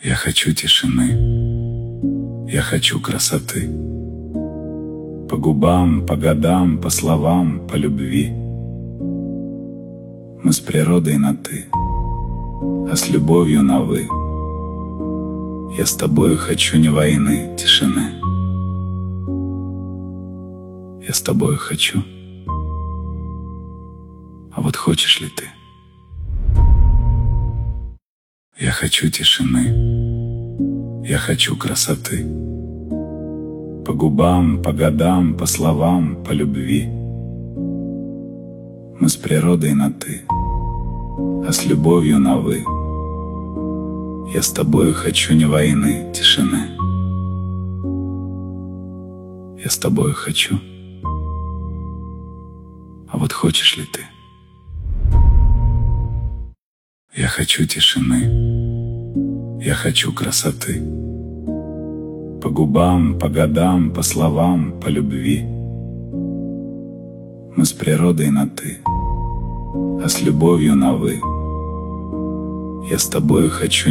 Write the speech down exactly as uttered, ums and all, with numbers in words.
Я хочу тишины, я хочу красоты. По губам, по годам, по словам, по любви. Мы с природой на «ты», а с любовью на «вы». Я с тобою хочу не войны, тишины. Я с тобою хочу. А вот хочешь ли ты? Я хочу тишины, я хочу красоты. По губам, по годам, по словам, по любви. Мы с природой на «ты», а с любовью на «вы». Я с тобою хочу не войны, тишины. Я с тобою хочу. А вот хочешь ли ты? Я хочу тишины, я хочу красоты. По губам, по годам, по словам, по любви. Мы с природой на «ты», а с любовью на «вы». Я с тобою хочу